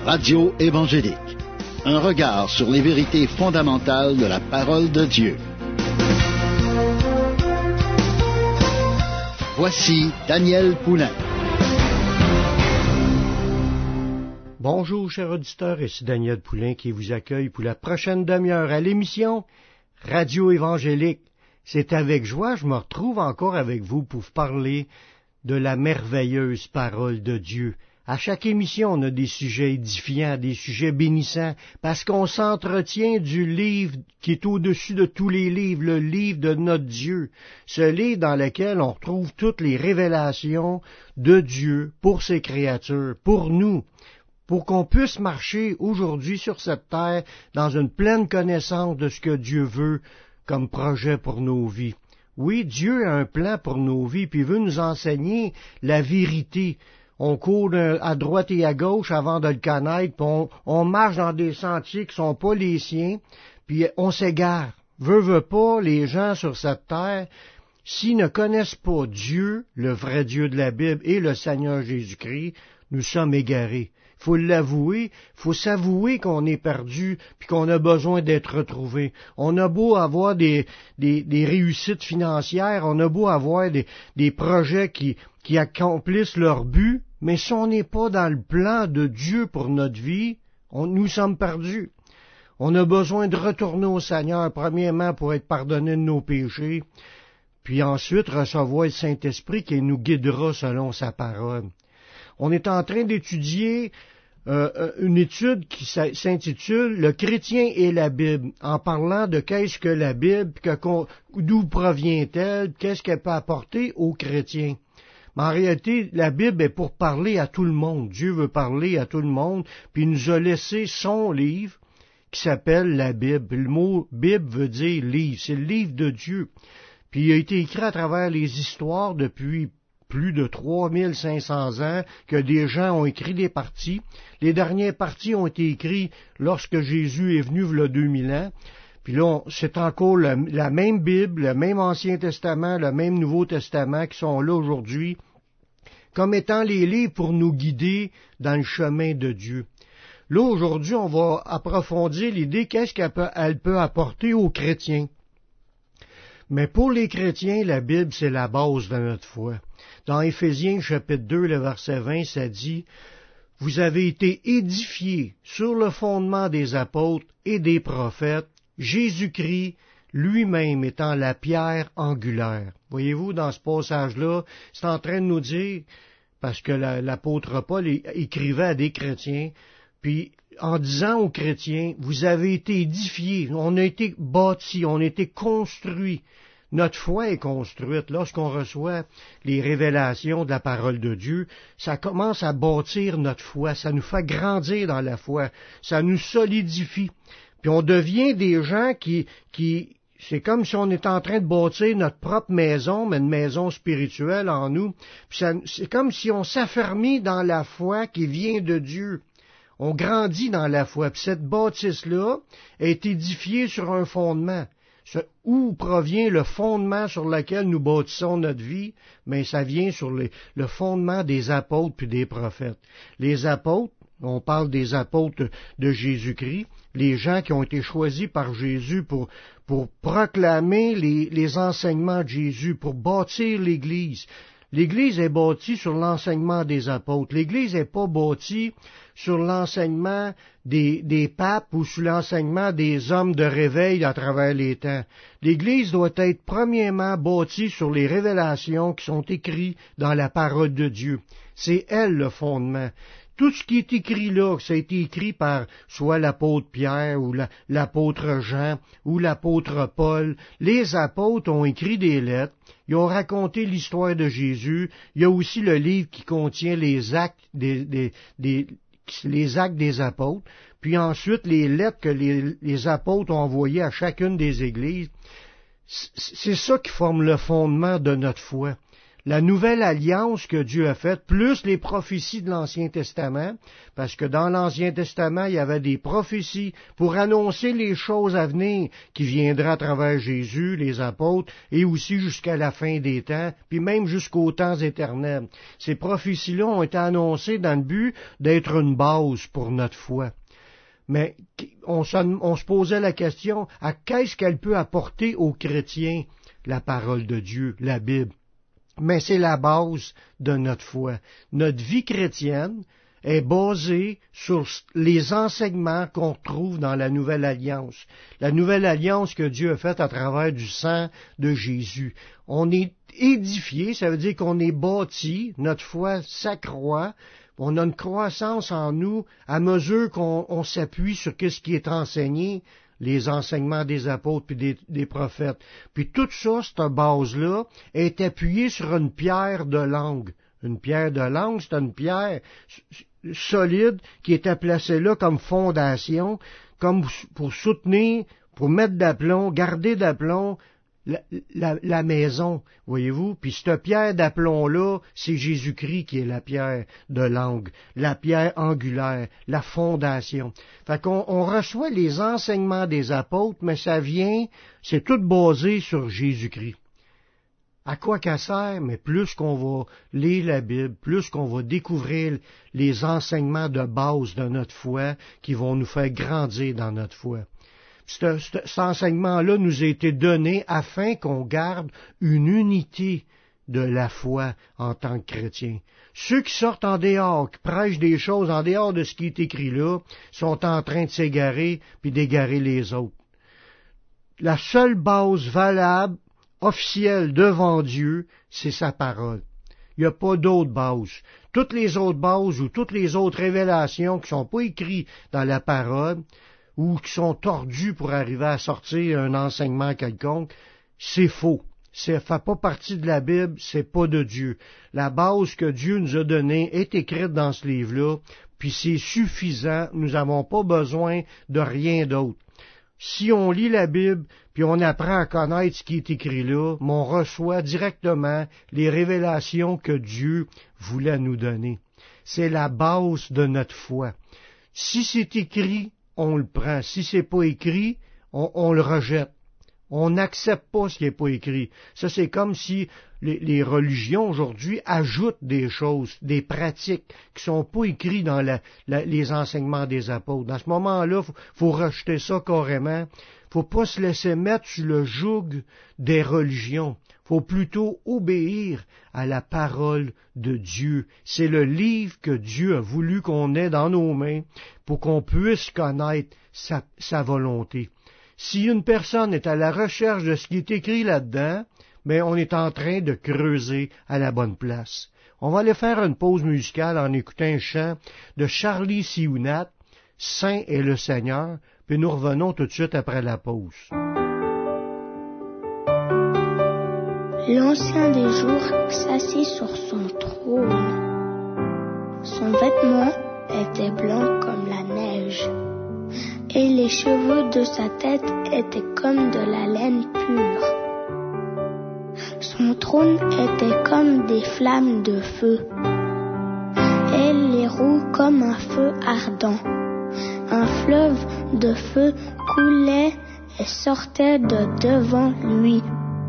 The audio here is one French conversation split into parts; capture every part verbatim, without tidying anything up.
Radio évangélique. Un regard sur les vérités fondamentales de la parole de Dieu. Voici Daniel Poulain. Bonjour, chers auditeurs, ici Daniel Poulain qui vous accueille pour la prochaine demi-heure à l'émission Radio évangélique. C'est avec joie, je me retrouve encore avec vous pour vous parler de la merveilleuse parole de Dieu. À chaque émission, on a des sujets édifiants, des sujets bénissants, parce qu'on s'entretient du livre qui est au-dessus de tous les livres, le livre de notre Dieu. Ce livre dans lequel on retrouve toutes les révélations de Dieu pour ses créatures, pour nous, pour qu'on puisse marcher aujourd'hui sur cette terre dans une pleine connaissance de ce que Dieu veut comme projet pour nos vies. Oui, Dieu a un plan pour nos vies, puis il veut nous enseigner la vérité. On court à droite et à gauche avant de le connaître, puis on, on marche dans des sentiers qui sont pas les siens, puis on s'égare. Veut, veut pas, les gens sur cette terre, s'ils ne connaissent pas Dieu, le vrai Dieu de la Bible, et le Seigneur Jésus-Christ, nous sommes égarés. Il faut l'avouer, il faut s'avouer qu'on est perdu, puis qu'on a besoin d'être retrouvé. On a beau avoir des, des, des réussites financières, on a beau avoir des, des projets qui, qui accomplissent leur but, mais si on n'est pas dans le plan de Dieu pour notre vie, on, nous sommes perdus. On a besoin de retourner au Seigneur, premièrement pour être pardonné de nos péchés, puis ensuite recevoir le Saint-Esprit qui nous guidera selon sa parole. On est en train d'étudier euh, une étude qui s'intitule « Le chrétien et la Bible », en parlant de qu'est-ce que la Bible, que, d'où provient-elle, qu'est-ce qu'elle peut apporter aux chrétiens. Mais en réalité, la Bible est pour parler à tout le monde. Dieu veut parler à tout le monde, puis il nous a laissé son livre qui s'appelle la Bible. Le mot « Bible » veut dire « livre », c'est le livre de Dieu. Puis il a été écrit à travers les histoires depuis plus de trois mille cinq cents ans que des gens ont écrit des parties. Les dernières parties ont été écrites lorsque Jésus est venu, il y a deux mille ans. Puis là, c'est encore la, la même Bible, le même Ancien Testament, le même Nouveau Testament qui sont là aujourd'hui, comme étant les livres pour nous guider dans le chemin de Dieu. Là, aujourd'hui, on va approfondir l'idée qu'est-ce qu'elle peut, elle peut apporter aux chrétiens. Mais pour les chrétiens, la Bible, c'est la base de notre foi. Dans Éphésiens, chapitre deux, le verset vingt, ça dit « Vous avez été édifiés sur le fondement des apôtres et des prophètes, Jésus-Christ lui-même étant la pierre angulaire. » Voyez-vous, dans ce passage-là, c'est en train de nous dire, parce que la, l'apôtre Paul écrivait à des chrétiens, puis en disant aux chrétiens, vous avez été édifiés, on a été bâtis, on a été construits. Notre foi est construite. Lorsqu'on reçoit les révélations de la parole de Dieu, ça commence à bâtir notre foi, ça nous fait grandir dans la foi, ça nous solidifie. Puis on devient des gens qui, qui, c'est comme si on était en train de bâtir notre propre maison, mais une maison spirituelle en nous. Puis ça, c'est comme si on s'affermit dans la foi qui vient de Dieu. On grandit dans la foi. Puis cette bâtisse-là est édifiée sur un fondement. Où provient le fondement sur lequel nous bâtissons notre vie? Mais ça vient sur les, le fondement des apôtres puis des prophètes. Les apôtres, on parle des apôtres de Jésus-Christ, les gens qui ont été choisis par Jésus pour, pour proclamer les, les enseignements de Jésus, pour bâtir l'Église. L'Église est bâtie sur l'enseignement des apôtres. L'Église n'est pas bâtie sur l'enseignement des, des papes ou sur l'enseignement des hommes de réveil à travers les temps. L'Église doit être premièrement bâtie sur les révélations qui sont écrites dans la parole de Dieu. C'est elle le fondement. Tout ce qui est écrit là, ça a été écrit par soit l'apôtre Pierre ou la, l'apôtre Jean ou l'apôtre Paul. Les apôtres ont écrit des lettres, ils ont raconté l'histoire de Jésus. Il y a aussi le livre qui contient les actes des, des, des, les actes des apôtres, puis ensuite les lettres que les, les apôtres ont envoyées à chacune des églises. C'est ça qui forme le fondement de notre foi. la nouvelle alliance que Dieu a faite, plus les prophéties de l'Ancien Testament, parce que dans l'Ancien Testament, il y avait des prophéties pour annoncer les choses à venir qui viendraient à travers Jésus, les apôtres, et aussi jusqu'à la fin des temps, puis même jusqu'aux temps éternels. Ces prophéties-là ont été annoncées dans le but d'être une base pour notre foi. Mais on se, on se posait la question, à qu'est-ce qu'elle peut apporter aux chrétiens, la parole de Dieu, la Bible? Mais c'est la base de notre foi. Notre vie chrétienne est basée sur les enseignements qu'on trouve dans la Nouvelle Alliance. La Nouvelle Alliance que Dieu a faite à travers du sang de Jésus. On est édifié, ça veut dire qu'on est bâti, notre foi s'accroît, on a une croissance en nous à mesure qu'on on s'appuie sur ce qui est enseigné, les enseignements des apôtres puis des, des prophètes. Puis tout ça, cette base-là, est appuyée sur une pierre de langue. Une pierre de langue, c'est une pierre solide qui était placée là comme fondation, comme pour soutenir, pour mettre d'aplomb, garder d'aplomb la, la, la maison, voyez-vous. Puis cette pierre d'aplomb-là, c'est Jésus-Christ qui est la pierre de langue, la pierre angulaire, la fondation. Fait qu'on on reçoit les enseignements des apôtres, mais ça vient, c'est tout basé sur Jésus-Christ. À quoi qu'elle sert? Mais plus qu'on va lire la Bible, plus qu'on va découvrir les enseignements de base de notre foi qui vont nous faire grandir dans notre foi. Ce, ce, cet enseignement-là nous a été donné afin qu'on garde une unité de la foi en tant que chrétien. Ceux qui sortent en dehors, qui prêchent des choses en dehors de ce qui est écrit là, sont en train de s'égarer puis d'égarer les autres. La seule base valable, officielle devant Dieu, c'est sa parole. Il n'y a pas d'autre base. Toutes les autres bases ou toutes les autres révélations qui ne sont pas écrites dans la parole ou qui sont tordues pour arriver à sortir un enseignement quelconque, c'est faux. Ça ne fait pas partie de la Bible, c'est pas de Dieu. La base que Dieu nous a donnée est écrite dans ce livre-là, puis c'est suffisant, nous n'avons pas besoin de rien d'autre. Si on lit la Bible, puis on apprend à connaître ce qui est écrit là, on reçoit directement les révélations que Dieu voulait nous donner. C'est la base de notre foi. Si c'est écrit, on le prend. Si c'est pas écrit, on, on le rejette. On n'accepte pas ce qui n'est pas écrit. Ça, c'est comme si les, les religions aujourd'hui ajoutent des choses, des pratiques qui sont pas écrites dans la, la, les enseignements des apôtres. Dans ce moment-là, faut, faut rejeter ça carrément. Faut pas se laisser mettre sur le joug des religions. Faut plutôt obéir à la parole de Dieu. C'est le livre que Dieu a voulu qu'on ait dans nos mains pour qu'on puisse connaître sa, sa volonté. Si une personne est à la recherche de ce qui est écrit là-dedans, mais on est en train de creuser à la bonne place. On va aller faire une pause musicale en écoutant un chant de Charlie Siounat, Saint est le Seigneur, puis nous revenons tout de suite après la pause. L'Ancien des jours s'assit sur son trône. Son vêtement était blanc comme la neige, et les cheveux de sa tête étaient comme de la laine pure. Son trône était comme des flammes de feu, et les roues comme un feu ardent. Un fleuve de feu coulait et sortait de devant lui.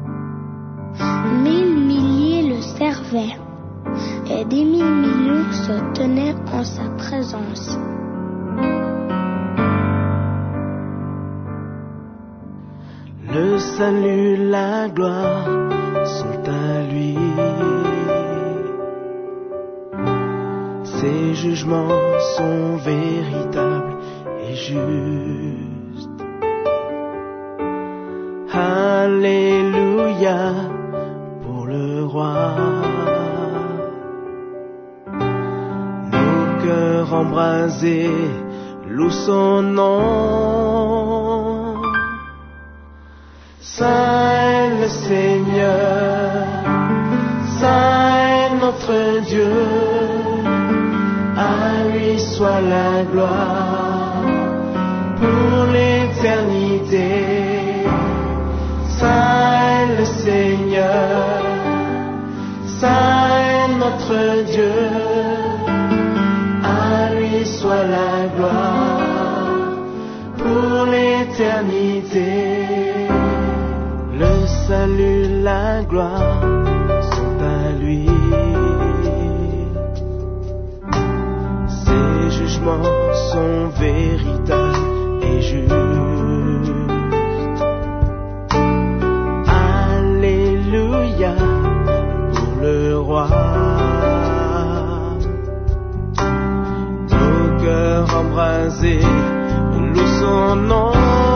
Mille milliers le servaient, et des mille millions se tenaient en sa présence. Le salut, la gloire sont à lui. Ses jugements sont véritables et justes. Alléluia pour le roi. Nos cœurs embrasés louent son nom. Saint est le Seigneur, Saint est notre Dieu, à lui soit la gloire pour l'éternité. Saint est le Seigneur, Saint notre Dieu, à lui soit la gloire pour l'éternité. Le salut, la gloire sont à lui. Ses jugements sont véritables et justes. Alléluia pour le roi. Nos cœurs embrasés louent son nom.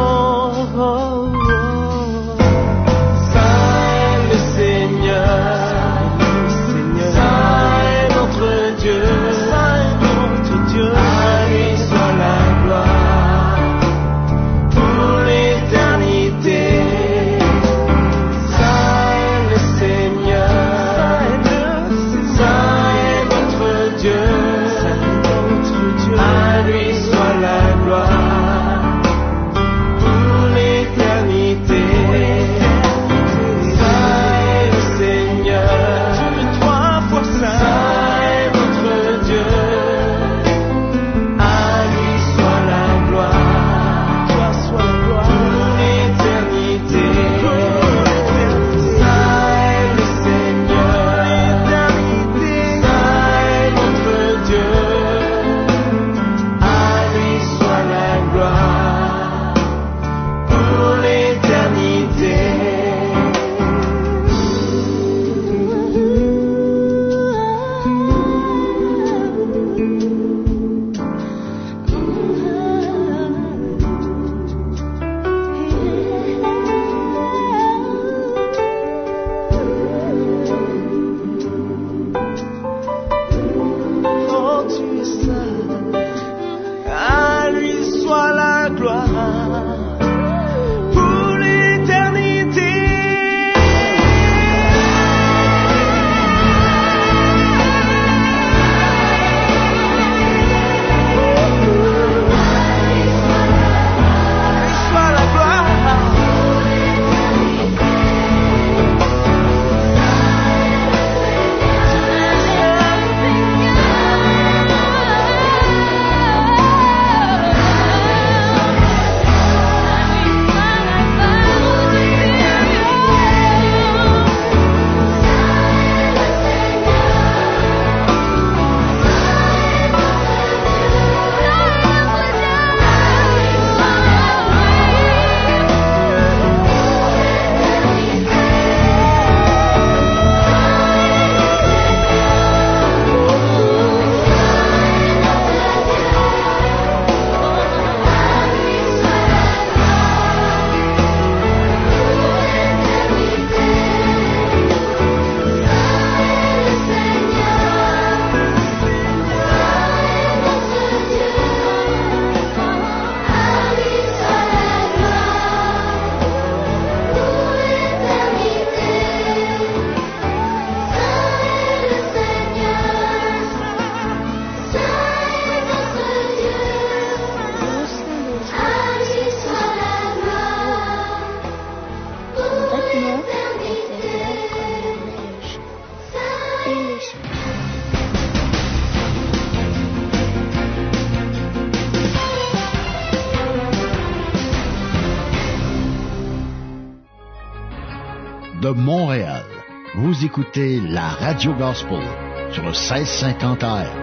De Montréal, vous écoutez la Radio Gospel sur le seize cinquante A M.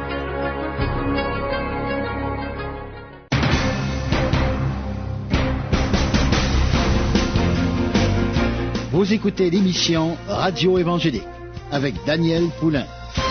Vous écoutez l'émission Radio Évangélique avec Daniel Poulain.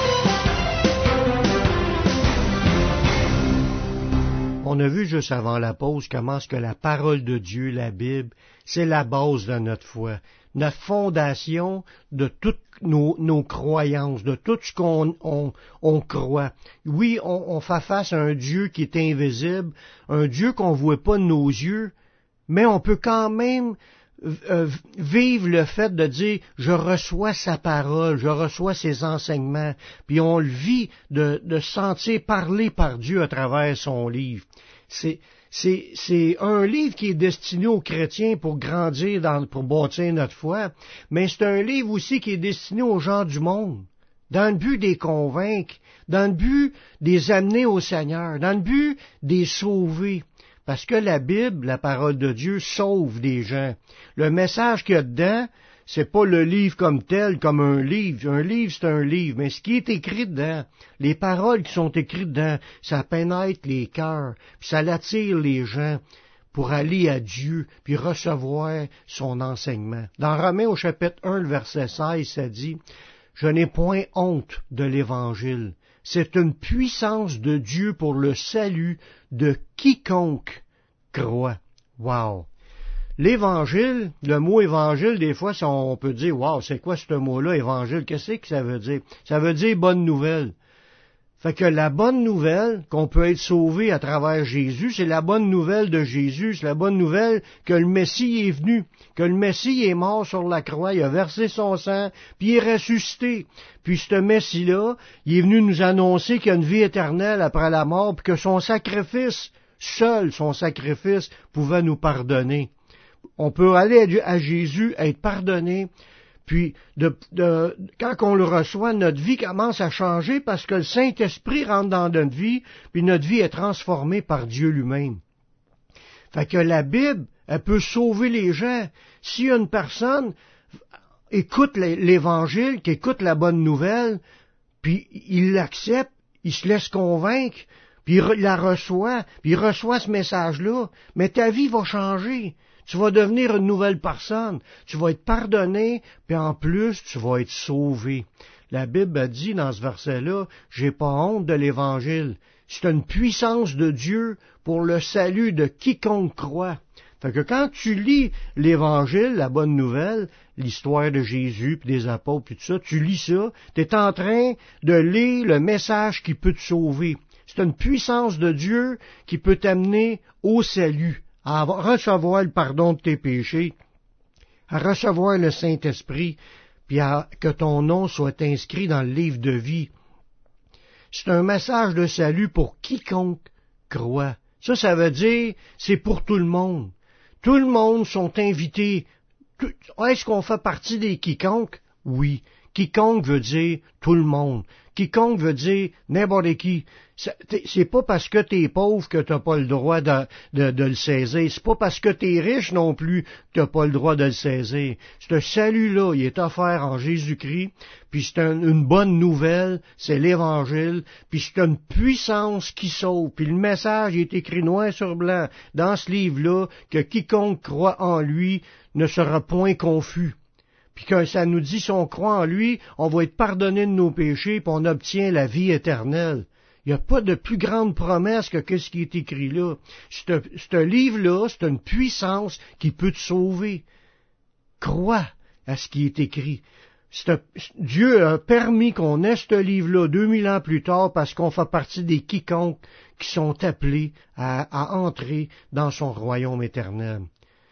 On a vu juste avant la pause comment est-ce que la parole de Dieu, la Bible, c'est la base de notre foi, notre fondation de toutes nos, nos croyances, de tout ce qu'on on, on croit. Oui, on, on fait face à un Dieu qui est invisible, un Dieu qu'on ne voit pas de nos yeux, mais on peut quand même euh, vivre le fait de dire « je reçois sa parole, je reçois ses enseignements », puis on le vit de, de sentir parler par Dieu à travers son livre. C'est... C'est, c'est un livre qui est destiné aux chrétiens pour grandir, dans, pour bâtir notre foi, mais c'est un livre aussi qui est destiné aux gens du monde, dans le but de les convaincre, dans le but de les amener au Seigneur, dans le but de les sauver. Parce que la Bible, la parole de Dieu, sauve des gens. Le message qu'il y a dedans, c'est pas le livre comme tel, comme un livre. Un livre, c'est un livre. Mais ce qui est écrit dedans, les paroles qui sont écrites dedans, ça pénètre les cœurs, puis ça attire les gens pour aller à Dieu, puis recevoir son enseignement. Dans Romains au chapitre un, le verset seize, ça dit, « Je n'ai point honte de l'Évangile. C'est une puissance de Dieu pour le salut de quiconque croit. » Wow! L'Évangile, le mot Évangile, des fois, on peut dire, wow, c'est quoi ce mot-là, Évangile? Qu'est-ce que ça veut dire? Ça veut dire bonne nouvelle. Fait que la bonne nouvelle, qu'on peut être sauvé à travers Jésus, c'est la bonne nouvelle de Jésus, c'est la bonne nouvelle que le Messie est venu, que le Messie est mort sur la croix, il a versé son sang, puis il est ressuscité. Puis ce Messie-là, il est venu nous annoncer qu'il y a une vie éternelle après la mort, puis que son sacrifice, seul son sacrifice, pouvait nous pardonner. On peut aller à Jésus, être pardonné, puis de, de, quand on le reçoit, notre vie commence à changer parce que le Saint-Esprit rentre dans notre vie, puis notre vie est transformée par Dieu lui-même. Fait que la Bible, elle peut sauver les gens. Si une personne écoute l'Évangile, qui écoute la bonne nouvelle, puis il l'accepte, il se laisse convaincre, puis il la reçoit, puis il reçoit ce message-là, mais ta vie va changer. Tu vas devenir une nouvelle personne. Tu vas être pardonné, puis en plus, tu vas être sauvé. La Bible a dit dans ce verset-là, « J'ai pas honte de l'Évangile. » C'est une puissance de Dieu pour le salut de quiconque croit. Fait que quand tu lis l'Évangile, la bonne nouvelle, l'histoire de Jésus, puis des apôtres, puis tout ça, tu lis ça, tu es en train de lire le message qui peut te sauver. C'est une puissance de Dieu qui peut t'amener au salut, à recevoir le pardon de tes péchés, à recevoir le Saint-Esprit, puis à que ton nom soit inscrit dans le livre de vie. C'est un message de salut pour quiconque croit. Ça, ça veut dire, c'est pour tout le monde. Tout le monde sont invités. Est-ce qu'on fait partie des quiconques? Oui. Quiconque veut dire tout le monde. Quiconque veut dire n'importe qui. C'est pas parce que t'es pauvre que t'as pas le droit de, de, de le saisir. C'est pas parce que t'es riche non plus que t'as pas le droit de le saisir. Ce salut-là, il est offert en Jésus-Christ, puis c'est un, une bonne nouvelle, c'est l'Évangile, puis c'est une puissance qui sauve. Puis le message est écrit noir sur blanc dans ce livre-là, que quiconque croit en lui ne sera point confus. Puis que ça nous dit, si on croit en lui, on va être pardonné de nos péchés, puis on obtient la vie éternelle. Il n'y a pas de plus grande promesse que ce qui est écrit là. Ce livre-là, c'est une puissance qui peut te sauver. Crois à ce qui est écrit. C'est, Dieu a permis qu'on ait ce livre-là deux mille ans plus tard parce qu'on fait partie des quiconques qui sont appelés à, à entrer dans son royaume éternel.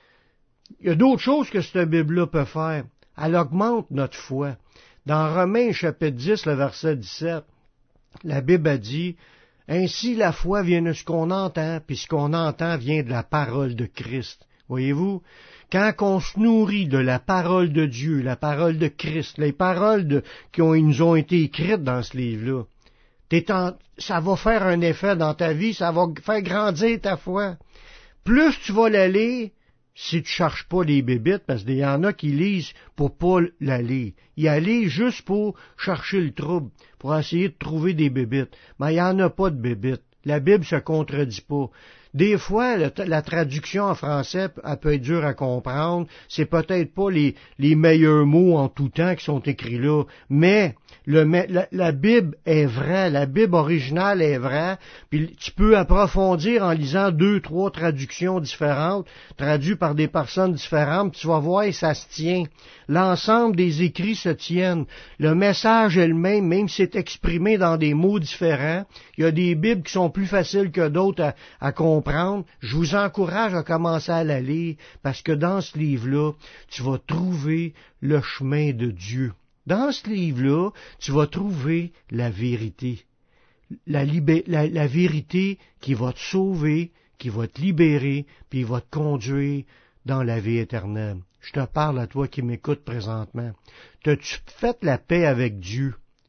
Il y a d'autres choses que cette Bible-là peut faire. Elle augmente notre foi. Dans Romains chapitre dix, le verset dix-sept, la Bible a dit, « Ainsi la foi vient de ce qu'on entend, puis ce qu'on entend vient de la parole de Christ. » Voyez-vous, quand on se nourrit de la parole de Dieu, la parole de Christ, les paroles de, qui ont, nous ont été écrites dans ce livre-là, t'es en, ça va faire un effet dans ta vie, ça va faire grandir ta foi. Plus tu vas la lire, si tu cherches pas les bébites, parce qu'il y en a qui lisent pour pas la lire. Ils la lisent juste pour chercher le trouble, pour essayer de trouver des bébites. Mais il n'y en a pas de bébites. La Bible se contredit pas. Des fois, la, la traduction en français, elle peut être dure à comprendre. C'est peut-être pas les, les meilleurs mots en tout temps qui sont écrits là, mais le, la, la Bible est vraie, la Bible originale est vraie, puis tu peux approfondir en lisant deux, trois traductions différentes, traduites par des personnes différentes, puis tu vas voir et ça se tient. L'ensemble des écrits se tiennent. Le message est le même, même si c'est exprimé dans des mots différents. Il y a des Bibles qui sont plus faciles que d'autres à, à comprendre. Je vous encourage à commencer à la lire, parce que dans ce livre-là, tu vas trouver le chemin de Dieu. Dans ce livre-là, tu vas trouver la vérité. La, libé- la, la vérité qui va te sauver, qui va te libérer, puis va te conduire dans la vie éternelle. Je te parle à toi qui m'écoutes présentement. T'as-tu fait la paix avec Dieu?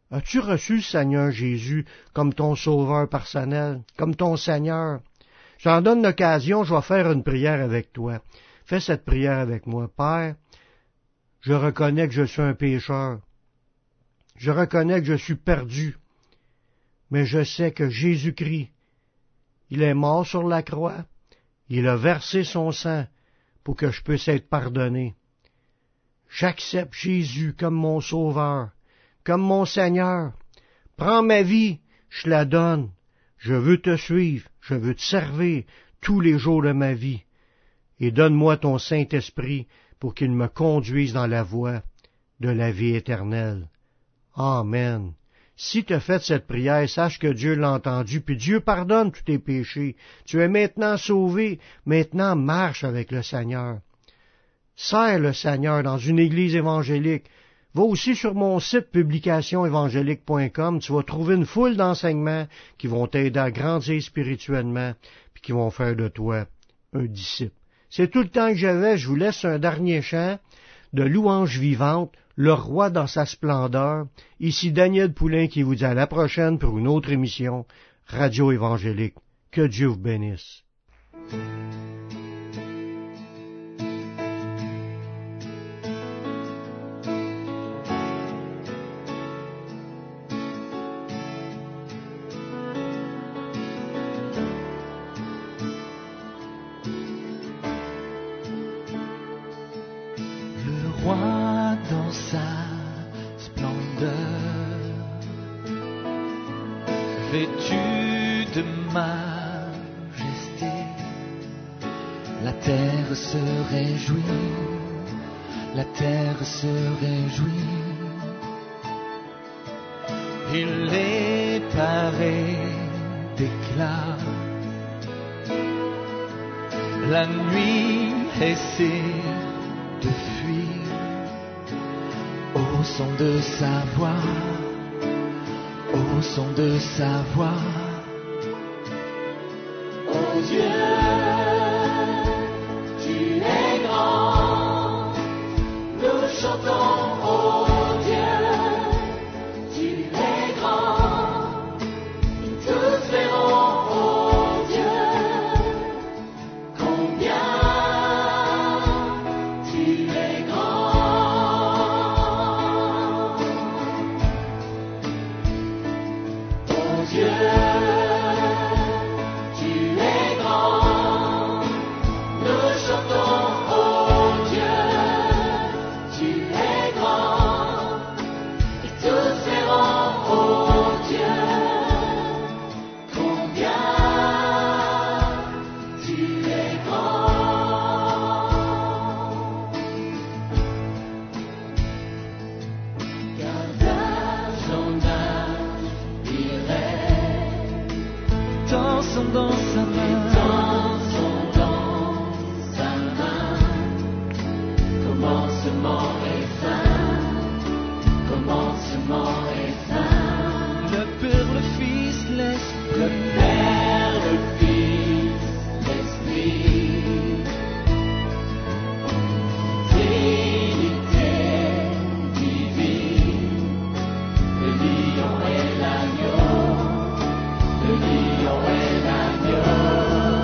As-tu reçu le Seigneur Jésus comme ton sauveur personnel, comme ton Seigneur? J'en donne l'occasion, je vais faire une prière avec toi. Fais cette prière avec moi. Père, je reconnais que je suis un pécheur. Je reconnais que je suis perdu. Mais je sais que Jésus-Christ, il est mort sur la croix. Il a versé son sang pour que je puisse être pardonné. J'accepte Jésus comme mon sauveur, comme mon Seigneur. Prends ma vie, je la donne. Je veux te suivre, je veux te servir tous les jours de ma vie. Et donne-moi ton Saint-Esprit pour qu'il me conduise dans la voie de la vie éternelle. Amen. Si tu as fait cette prière, sache que Dieu l'a entendu, puis Dieu pardonne tous tes péchés. Tu es maintenant sauvé, maintenant marche avec le Seigneur. Sers le Seigneur dans une église évangélique. Va aussi sur mon site publication évangélique point com, tu vas trouver une foule d'enseignements qui vont t'aider à grandir spirituellement, puis qui vont faire de toi un disciple. C'est tout le temps que j'avais, je vous laisse un dernier chant de louange vivante, le roi dans sa splendeur. Ici Daniel Poulain qui vous dit à la prochaine pour une autre émission, Radio Évangélique. Que Dieu vous bénisse. Vêtu de majesté, la terre se réjouit, la terre se réjouit. Il est paré d'éclat, la nuit essaie de fuir au son de sa voix. Au son de sa voix, oh Dieu, tu es grand, nous chantons, oh Dieu, tu es grand, et tous verront, oh Dieu, combien tu es grand. Dieu, tu es grand, nous chantons, oh Dieu, tu es grand, et tous verront, oh Dieu, combien tu es grand. Garde son âme, il rêve. Dans son dans sa main, Dans son dans sa main, commencement et fin, commencement et fin. le Père, le Fils, l'Esprit, Le Père, le Fils, l'Esprit, Trinité divine, le lion et l'agneau. Le lion et l'agneau.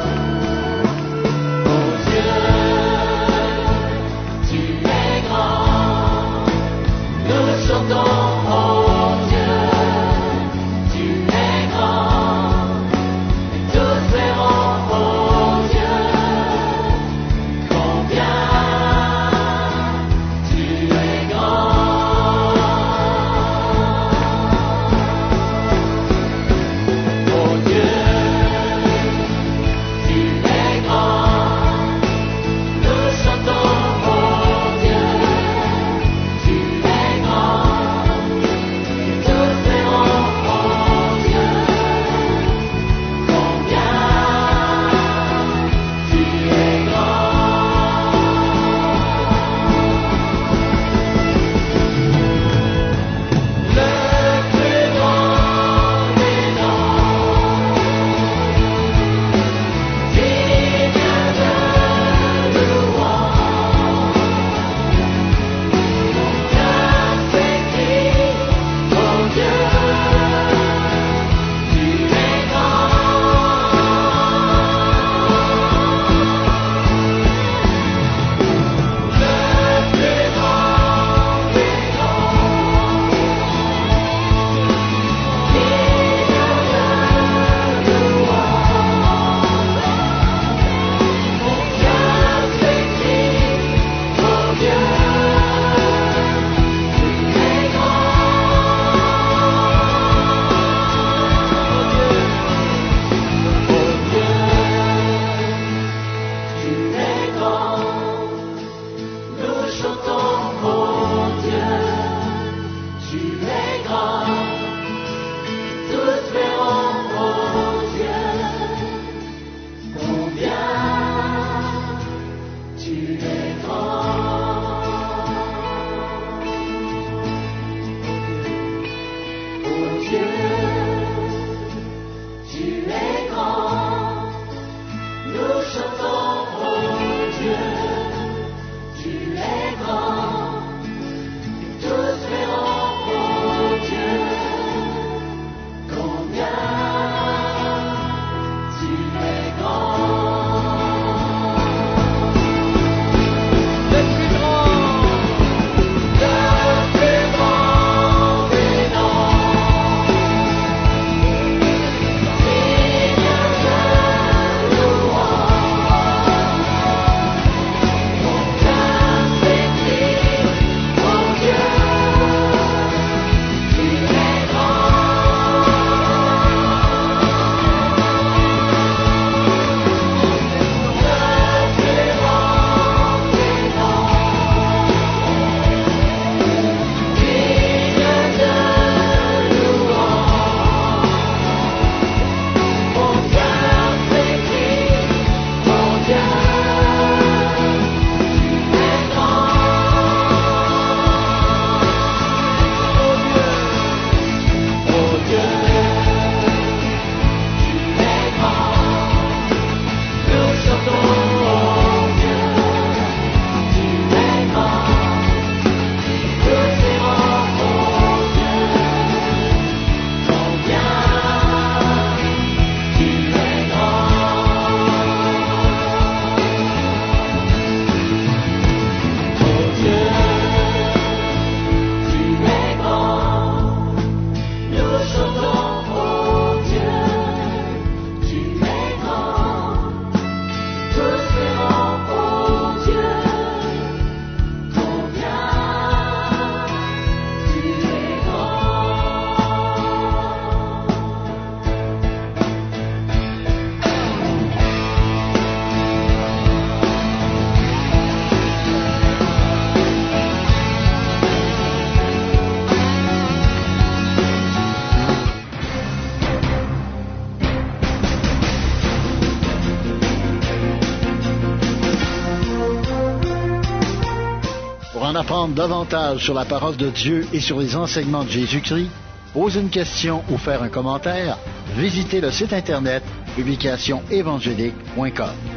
en apprendre davantage sur la parole de Dieu et sur les enseignements de Jésus-Christ, poser une question ou faire un commentaire, visitez le site internet publication évangélique point com.